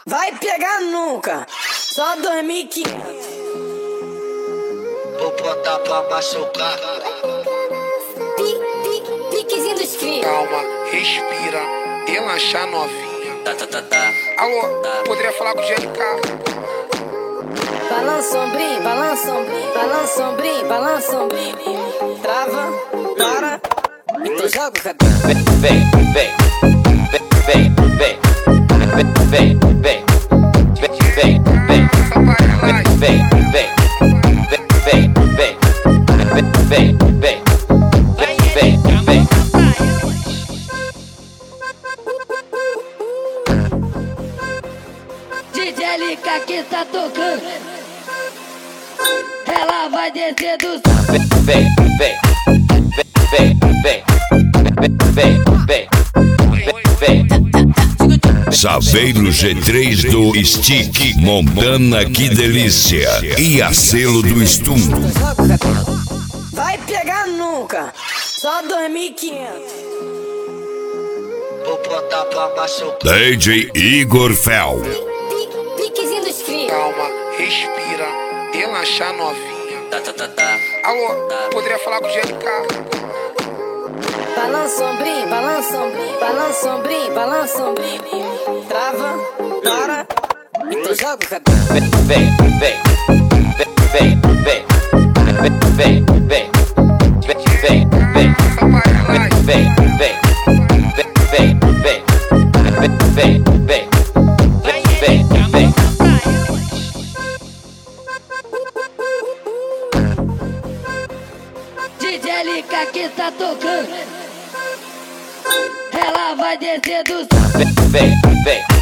Vai pegar nunca, só 2.500. Vou botar pra machucar. Piquezinho dos cria. Calma, respira, relaxa novinha. Alô, poderia falar com o GLK? Balança ombrinho, balança ombrinho, balança ombrinho, balança ombrinho. Trava, para, então joga o cabelo. Vem, vem, vem, vem, vem, vem, vem, vem, vem, vem, vem, vem, vem, vem, vem, vem. DJ LK que tá tocando, ela vai descer do Vem, vem, vem, vem, vem, vem, vem. Saveiro G3 do Stick, Montana, que delícia. E a selo do Stum. vai pegar nunca, só 2.500. Vou botar pra machucar. DJ Igor Fel. Piquezinho dos cria. Calma, respira, relaxa novinha. Alô, poderia falar com o GLK? Balança ombrinho, balança ombrinho, balança ombrinho, balança ombrinho. Trava, para, então joga o cabelo. Vem, vem, vem, vem, vem, vem, vem, vem, vem, vem, vem, vem, vem, vem, vem, vem. DJ LK que tá tocando, ela vai descer do Vem, vem,